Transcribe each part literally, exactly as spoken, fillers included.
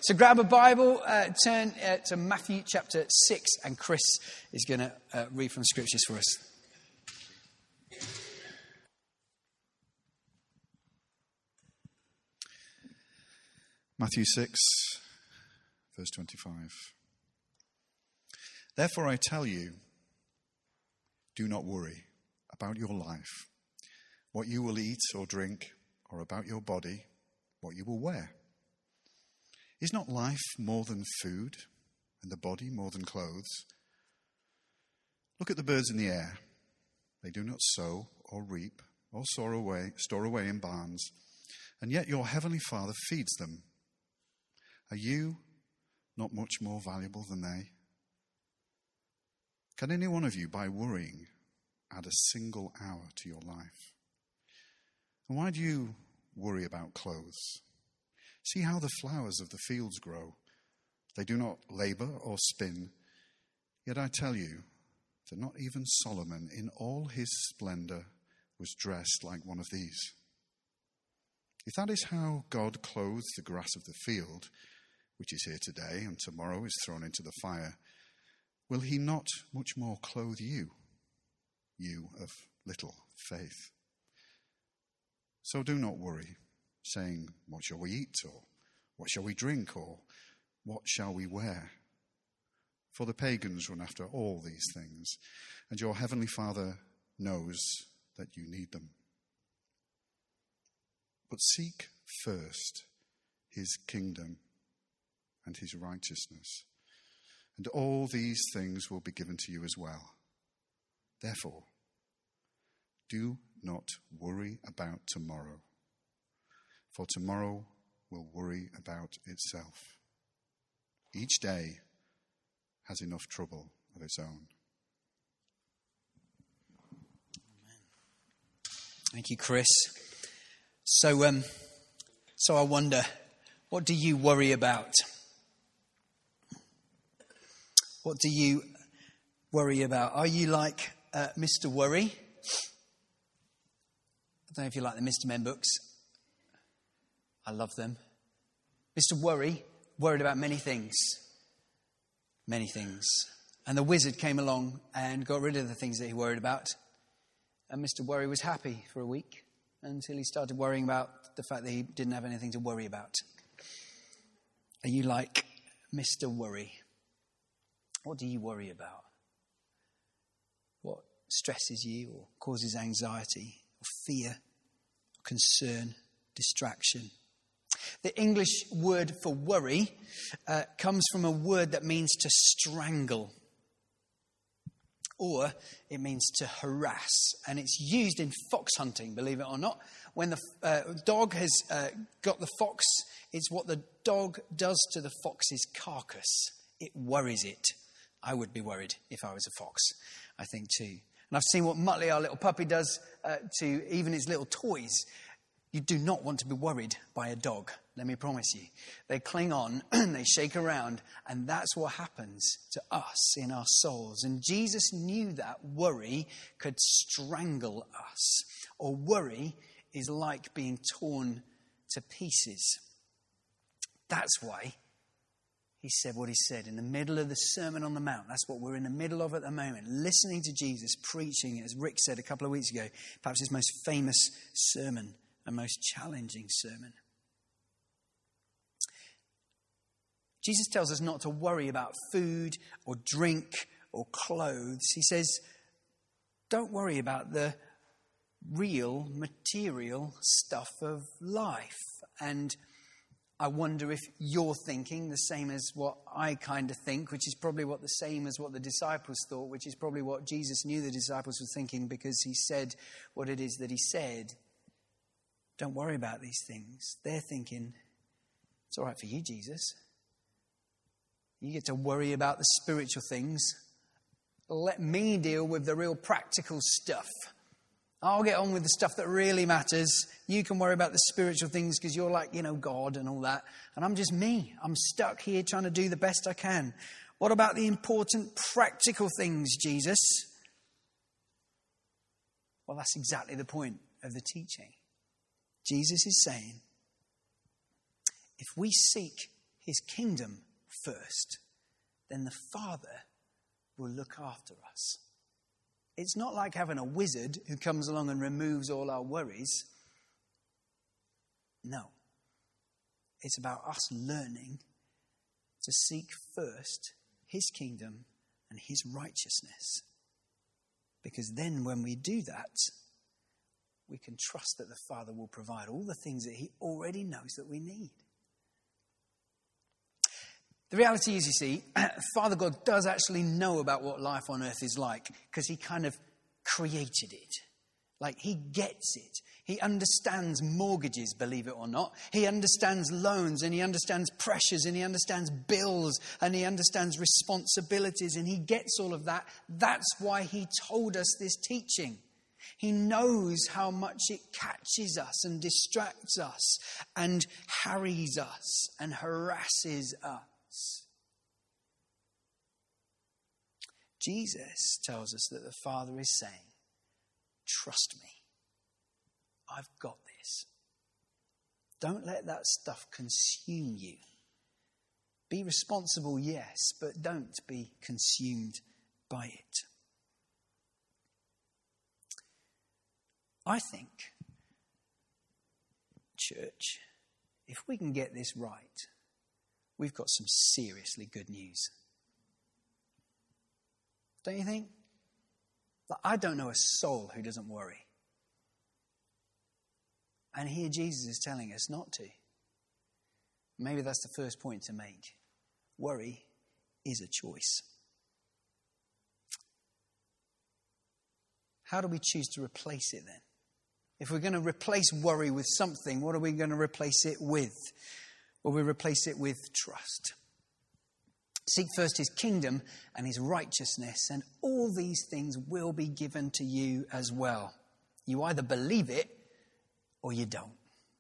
So grab a Bible, uh, turn uh, to Matthew chapter six, and Chris is going to uh, read from the scriptures for us. Matthew six, verse twenty-five. Therefore I tell you, do not worry about your life, what you will eat or drink, or about your body, what you will wear. Is not life more than food, and the body more than clothes? Look at the birds in the air. They do not sow or reap or store away, store away in barns, and yet your heavenly Father feeds them. Are you not much more valuable than they? Can any one of you, by worrying, add a single hour to your life? And why do you worry about clothes? See how the flowers of the fields grow. They do not labor or spin. Yet I tell you that not even Solomon in all his splendor was dressed like one of these. If that is how God clothes the grass of the field, which is here today and tomorrow is thrown into the fire, will he not much more clothe you, you of little faith? So do not worry, saying, what shall we eat, or what shall we drink, or what shall we wear? For the pagans run after all these things, and your heavenly Father knows that you need them. But seek first his kingdom and his righteousness, and all these things will be given to you as well. Therefore, do not worry about tomorrow, for tomorrow will worry about itself. Each day has enough trouble of its own. Amen. Thank you, Chris. So, um, so I wonder, what do you worry about? What do you worry about? Are you like uh, Mister Worry? I don't know if you like the Mister Men books. I love them. Mister Worry worried about many things. Many things. And the wizard came along and got rid of the things that he worried about. And Mister Worry was happy for a week until he started worrying about the fact that he didn't have anything to worry about. Are you like Mister Worry? What do you worry about? What stresses you or causes anxiety or fear or concern, distraction? The English word for worry uh, comes from a word that means to strangle, or it means to harass, and it's used in fox hunting, believe it or not. When the uh, dog has uh, got the fox, it's what the dog does to the fox's carcass. It worries it. I would be worried if I was a fox, I think too. And I've seen what Muttley, our little puppy, does uh, to even his little toys. You do not want to be worried by a dog, let me promise you. They cling on, they shake around, and that's what happens to us in our souls. And Jesus knew that worry could strangle us, or worry is like being torn to pieces. That's why he said what he said in the middle of the Sermon on the Mount. That's what we're in the middle of at the moment, listening to Jesus preaching, as Rick said a couple of weeks ago, perhaps his most famous sermon. A most challenging sermon. Jesus tells us not to worry about food or drink or clothes. He says, don't worry about the real material stuff of life. And I wonder if you're thinking the same as what I kind of think, which is probably what the same as what the disciples thought, which is probably what Jesus knew the disciples were thinking because he said what it is that he said. Don't worry about these things. They're thinking, it's all right for you, Jesus. You get to worry about the spiritual things. Let me deal with the real practical stuff. I'll get on with the stuff that really matters. You can worry about the spiritual things because you're like, you know, God and all that. And I'm just me. I'm stuck here trying to do the best I can. What about the important practical things, Jesus? Well, that's exactly the point of the teaching. Jesus is saying, if we seek his kingdom first, then the Father will look after us. It's not like having a wizard who comes along and removes all our worries. No. It's about us learning to seek first his kingdom and his righteousness. Because then when we do that, we can trust that the Father will provide all the things that he already knows that we need. The reality is, you see, Father God does actually know about what life on earth is like because he kind of created it. Like, he gets it. He understands mortgages, believe it or not. He understands loans, and he understands pressures, and he understands bills, and he understands responsibilities, and he gets all of that. That's why he told us this teaching. He knows how much it catches us and distracts us and harries us and harasses us. Jesus tells us that the Father is saying, trust me. I've got this. Don't let that stuff consume you. Be responsible, yes, but don't be consumed by it. I think, church, if we can get this right, we've got some seriously good news. Don't you think? I don't know a soul who doesn't worry. And here Jesus is telling us not to. Maybe that's the first point to make. Worry is a choice. How do we choose to replace it then? If we're going to replace worry with something, what are we going to replace it with? Well, we replace it with trust. Seek first his kingdom and his righteousness, and all these things will be given to you as well. You either believe it or you don't.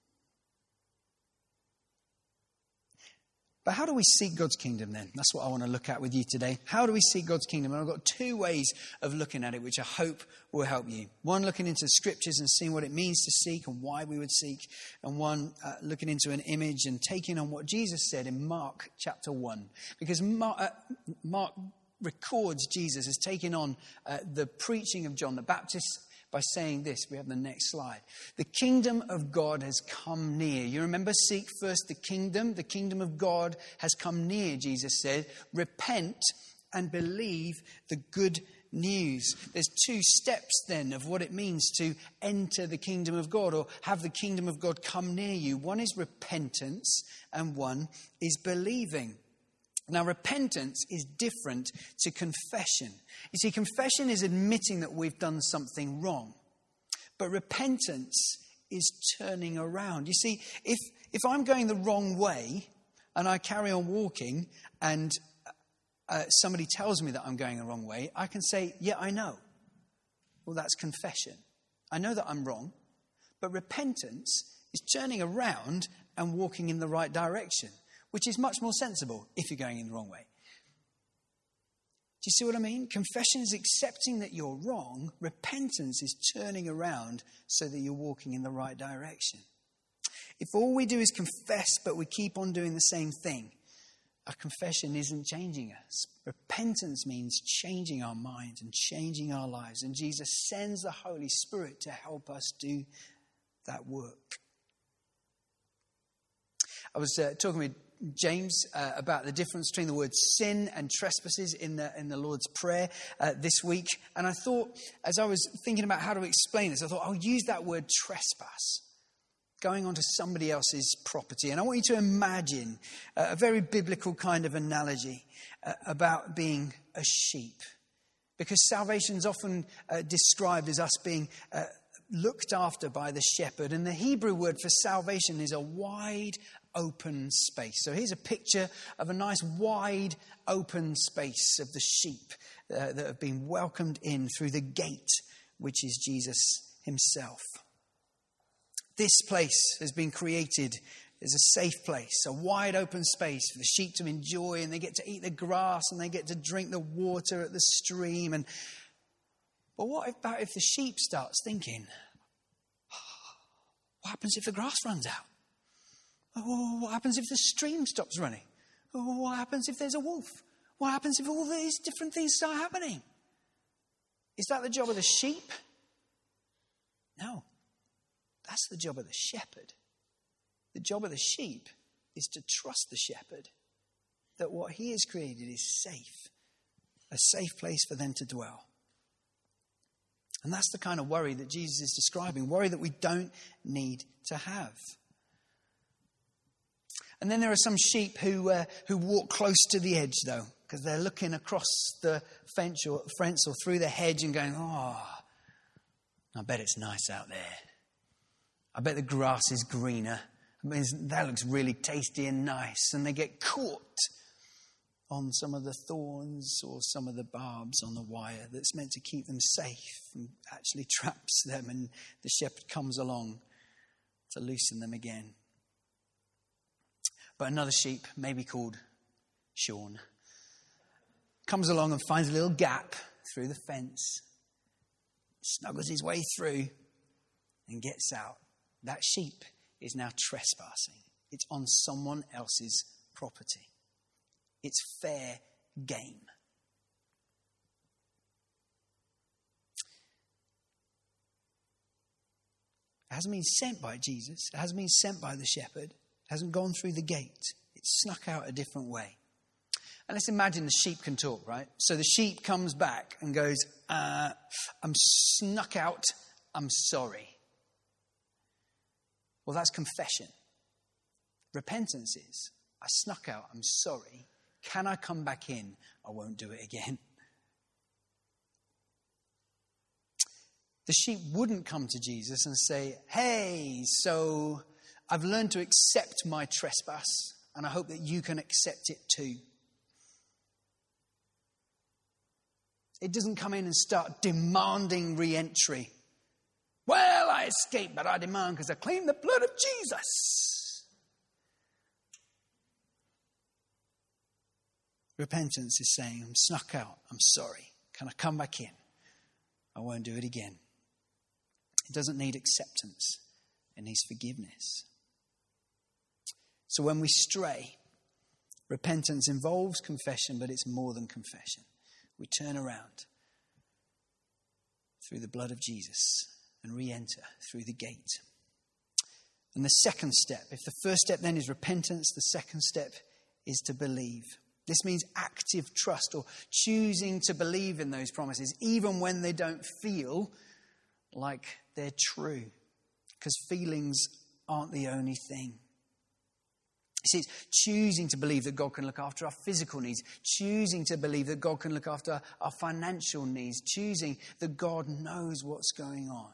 But how do we seek God's kingdom then? That's what I want to look at with you today. How do we seek God's kingdom? And I've got two ways of looking at it, which I hope will help you. One, looking into the scriptures and seeing what it means to seek and why we would seek. And one, uh, looking into an image and taking on what Jesus said in Mark chapter one. Because Mark, uh, Mark records Jesus as taking on uh, the preaching of John the Baptist by saying this. We have the next slide. The kingdom of God has come near. You remember, seek first the kingdom. The kingdom of God has come near, Jesus said. Repent and believe the good news. There's two steps then of what it means to enter the kingdom of God or have the kingdom of God come near you. One is repentance and one is believing. Now, repentance is different to confession. You see, confession is admitting that we've done something wrong. But repentance is turning around. You see, if if I'm going the wrong way and I carry on walking and uh, somebody tells me that I'm going the wrong way, I can say, yeah, I know. Well, that's confession. I know that I'm wrong. But repentance is turning around and walking in the right direction, which is much more sensible if you're going in the wrong way. Do you see what I mean? Confession is accepting that you're wrong. Repentance is turning around so that you're walking in the right direction. If all we do is confess, but we keep on doing the same thing, our confession isn't changing us. Repentance means changing our minds and changing our lives. And Jesus sends the Holy Spirit to help us do that work. I was uh, talking with James uh, about the difference between the word sin and trespasses in the in the Lord's Prayer uh, this week. And I thought, as I was thinking about how to explain this, I thought I'll use that word trespass, going onto somebody else's property. And I want you to imagine uh, a very biblical kind of analogy uh, about being a sheep. Because salvation is often uh, described as us being uh, looked after by the shepherd. And the Hebrew word for salvation is a wide open space. So here's a picture of a nice wide open space of the sheep uh, that have been welcomed in through the gate, which is Jesus himself. This place has been created as a safe place, a wide open space for the sheep to enjoy, and they get to eat the grass and they get to drink the water at the stream. And but what about if the sheep starts thinking, what happens if the grass runs out? Oh, what happens if the stream stops running? Well, what happens if there's a wolf? What happens if all these different things start happening? Is that the job of the sheep? No. That's the job of the shepherd. The job of the sheep is to trust the shepherd that what he has created is safe, a safe place for them to dwell. And that's the kind of worry that Jesus is describing, worry that we don't need to have. And then there are some sheep who uh, who walk close to the edge, though, because they're looking across the fence or, fence or through the hedge and going, oh, I bet it's nice out there. I bet the grass is greener. I mean, that looks really tasty and nice. And they get caught on some of the thorns or some of the barbs on the wire that's meant to keep them safe and actually traps them. And the shepherd comes along to loosen them again. But another sheep, maybe called Sean, comes along and finds a little gap through the fence, snuggles his way through and gets out. That sheep is now trespassing. It's on someone else's property. It's fair game. It hasn't been sent by Jesus. It hasn't been sent by the shepherd. It hasn't gone through the gate. It's snuck out a different way. And let's imagine the sheep can talk, right? So the sheep comes back and goes, uh, I'm snuck out. I'm sorry. Well, that's confession. Repentance is, I snuck out. I'm sorry. Can I come back in? I won't do it again. The sheep wouldn't come to Jesus and say, hey, so I've learned to accept my trespass, and I hope that you can accept it too. It doesn't come in and start demanding re-entry. Well, I escaped, but I demand because I claim the blood of Jesus. Repentance is saying, I'm snuck out. I'm sorry. Can I come back in? I won't do it again. It doesn't need acceptance. It needs forgiveness. So when we stray, repentance involves confession, but it's more than confession. We turn around through the blood of Jesus and re-enter through the gate. And the second step, if the first step then is repentance, the second step is to believe. This means active trust or choosing to believe in those promises, even when they don't feel like they're true, because feelings aren't the only thing. See, it's choosing to believe that God can look after our physical needs, choosing to believe that God can look after our financial needs, choosing that God knows what's going on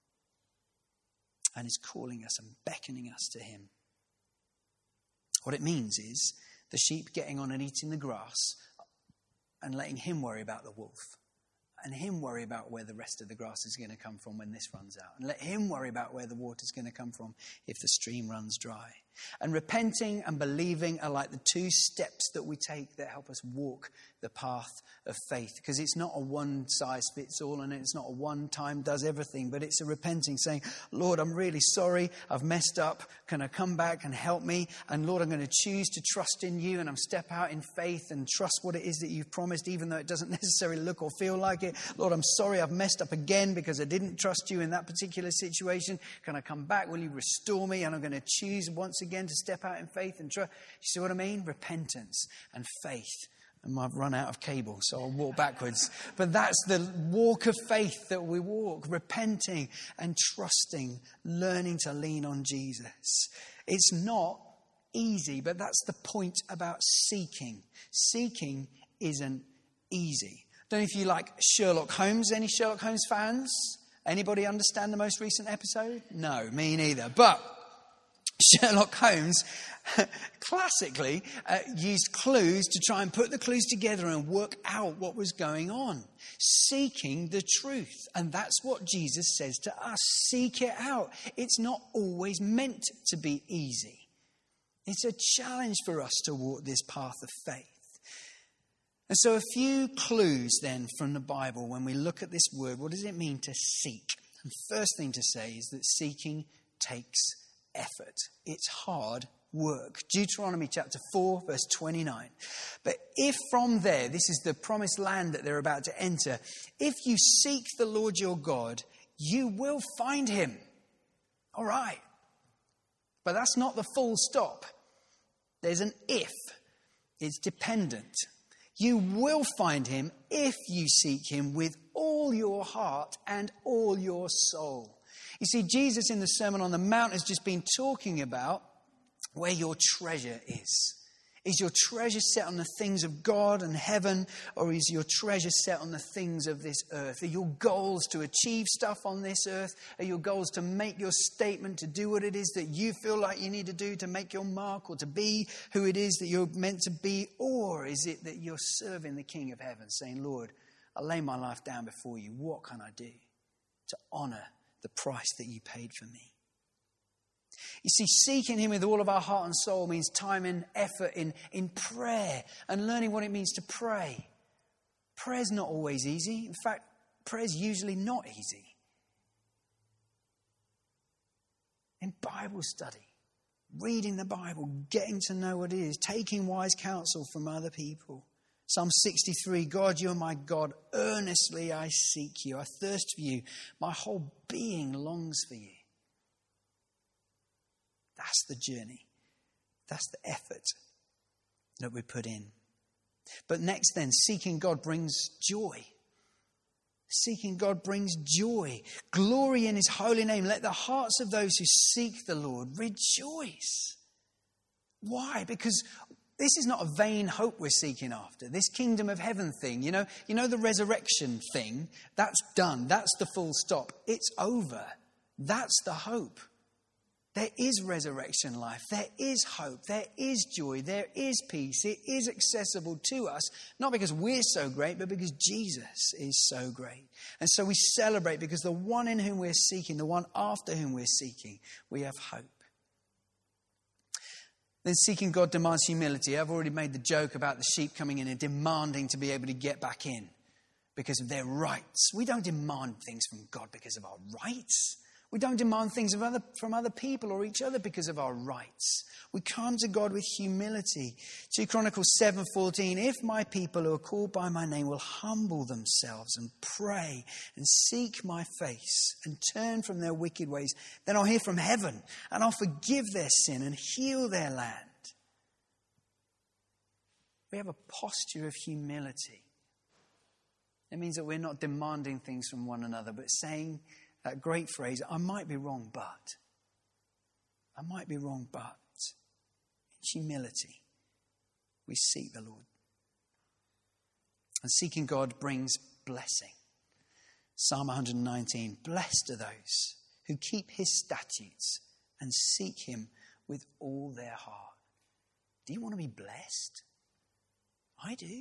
and is calling us and beckoning us to him. What it means is the sheep getting on and eating the grass and letting him worry about the wolf, and him worry about where the rest of the grass is going to come from when this runs out, and let him worry about where the water is going to come from if the stream runs dry. And repenting and believing are like the two steps that we take that help us walk the path of faith. Because it's not a one-size-fits-all, and it's not a one-time does everything, but it's a repenting, saying, Lord, I'm really sorry. I've messed up. Can I come back and help me? And Lord, I'm going to choose to trust in you, and I'm step out in faith and trust what it is that you've promised, even though it doesn't necessarily look or feel like it. Lord, I'm sorry I've messed up again because I didn't trust you in that particular situation. Can I come back? Will you restore me? And I'm going to choose once again to step out in faith and trust. You see what I mean? Repentance and faith. And I've run out of cable, so I'll walk backwards. But that's the walk of faith that we walk, repenting and trusting, learning to lean on Jesus. It's not easy, but that's the point about seeking. Seeking isn't easy. Don't know if you like Sherlock Holmes. Any Sherlock Holmes fans? Anybody understand the most recent episode? No, me neither. But Sherlock Holmes classically uh, used clues to try and put the clues together and work out what was going on. Seeking the truth. And that's what Jesus says to us. Seek it out. It's not always meant to be easy. It's a challenge for us to walk this path of faith. And so a few clues then from the Bible when we look at this word. What does it mean to seek? And first thing to say is that seeking takes effort. It's hard work. Deuteronomy chapter four, verse twenty-nine. But if from there, this is the promised land that they're about to enter, if you seek the Lord your God, you will find him. All right. But that's not the full stop. There's an if. It's dependent. You will find him if you seek him with all your heart and all your soul. You see, Jesus in the Sermon on the Mount has just been talking about where your treasure is. Is your treasure set on the things of God and heaven, or is your treasure set on the things of this earth? Are your goals to achieve stuff on this earth? Are your goals to make your statement, to do what it is that you feel like you need to do to make your mark, or to be who it is that you're meant to be? Or is it that you're serving the King of Heaven, saying, Lord, I lay my life down before you. What can I do to honor the price that you paid for me? You see, seeking him with all of our heart and soul means time and effort in, in prayer and learning what it means to pray. Prayer's not always easy. In fact, prayer's usually not easy. In Bible study, reading the Bible, getting to know what it is, taking wise counsel from other people. Psalm sixty-three, God, you are my God. Earnestly I seek you. I thirst for you. My whole being longs for you. That's the journey. That's the effort that we put in. But next then, seeking God brings joy. Seeking God brings joy. Glory in his holy name. Let the hearts of those who seek the Lord rejoice. Why? Because this is not a vain hope we're seeking after. This kingdom of heaven thing, you know, you know the resurrection thing, that's done. That's the full stop. It's over. That's the hope. There is resurrection life. There is hope. There is joy. There is peace. It is accessible to us, not because we're so great, but because Jesus is so great. And so we celebrate because the one in whom we're seeking, the one after whom we're seeking, we have hope. Then seeking God demands humility. I've already made the joke about the sheep coming in and demanding to be able to get back in because of their rights. We don't demand things from God because of our rights. We don't demand things of other, from other people or each other because of our rights. We come to God with humility. Second Chronicles seven fourteen, if my people who are called by my name will humble themselves and pray and seek my face and turn from their wicked ways, then I'll hear from heaven and I'll forgive their sin and heal their land. We have a posture of humility. It means that we're not demanding things from one another, but saying that great phrase, I might be wrong, but. I might be wrong, but. In humility, we seek the Lord. And seeking God brings blessing. Psalm one nineteen, blessed are those who keep his statutes and seek him with all their heart. Do you want to be blessed? I do.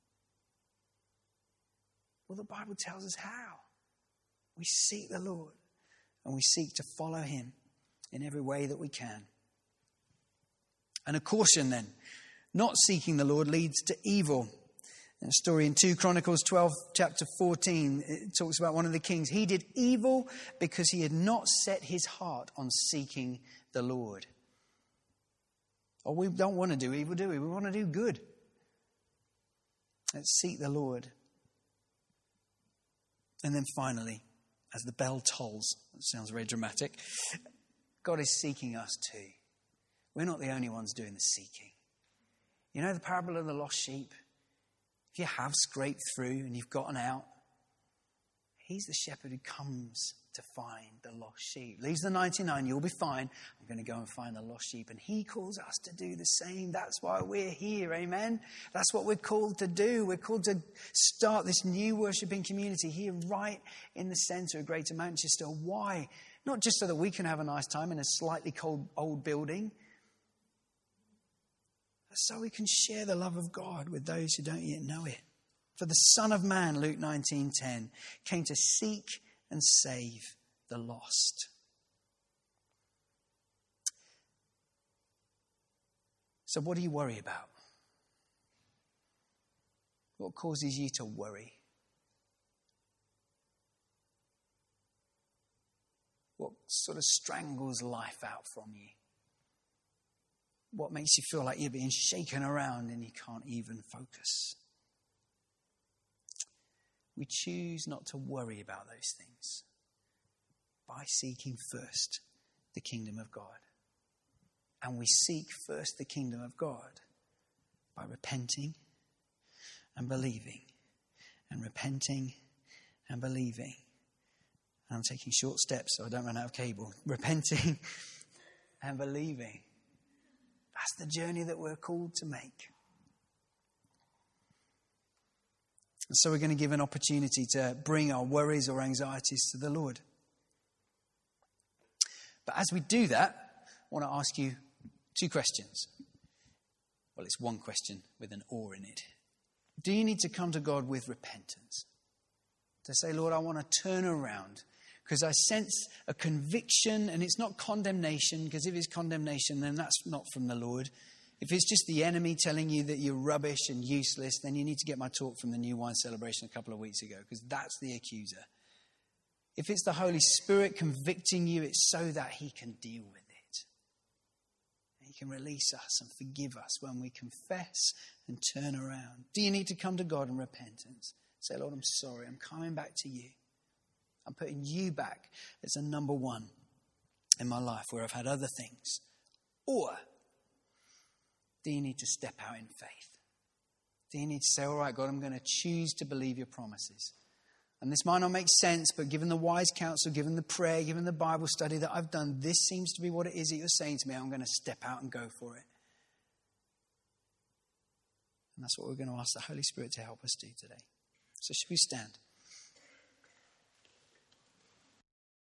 Well, the Bible tells us how. We seek the Lord and we seek to follow him in every way that we can. And a caution then, not seeking the Lord leads to evil. In a story in Second Chronicles twelve, chapter fourteen, it talks about one of the kings. He did evil because he had not set his heart on seeking the Lord. Oh, we don't want to do evil, do we? We want to do good. Let's seek the Lord. And then finally, as the bell tolls, it sounds very dramatic, God is seeking us too. We're not the only ones doing the seeking. You know the parable of the lost sheep? If you have scraped through and you've gotten out, he's the shepherd who comes to find the lost sheep. Leaves the ninety-nine, you'll be fine. I'm going to go and find the lost sheep. And he calls us to do the same. That's why we're here, amen? That's what we're called to do. We're called to start this new worshiping community here right in the centre of Greater Manchester. Why? Not just so that we can have a nice time in a slightly cold old building, but so we can share the love of God with those who don't yet know it. For the Son of Man, Luke nineteen ten, came to seek and save the lost. So what do you worry about? What causes you to worry? What sort of strangles life out from you? What makes you feel like you're being shaken around and you can't even focus? We choose not to worry about those things by seeking first the kingdom of God. And we seek first the kingdom of God by repenting and believing, and repenting and believing. And I'm taking short steps so I don't run out of cable. Repenting and believing. That's the journey that we're called to make. And so we're going to give an opportunity to bring our worries or anxieties to the Lord. But as we do that, I want to ask you two questions. Well, it's one question with an or in it. Do you need to come to God with repentance? To say, Lord, I want to turn around because I sense a conviction, and it's not condemnation, because if it's condemnation, then that's not from the Lord. If it's just the enemy telling you that you're rubbish and useless, then you need to get my talk from the New Wine Celebration a couple of weeks ago, because that's the accuser. If it's the Holy Spirit convicting you, it's so that he can deal with it. He can release us and forgive us when we confess and turn around. Do you need to come to God in repentance? Say, Lord, I'm sorry. I'm coming back to you. I'm putting you back as a number one in my life where I've had other things. Or do you need to step out in faith? Do you need to say, all right, God, I'm going to choose to believe your promises? And this might not make sense, but given the wise counsel, given the prayer, given the Bible study that I've done, this seems to be what it is that you're saying to me. I'm going to step out and go for it. And that's what we're going to ask the Holy Spirit to help us do today. So should we stand?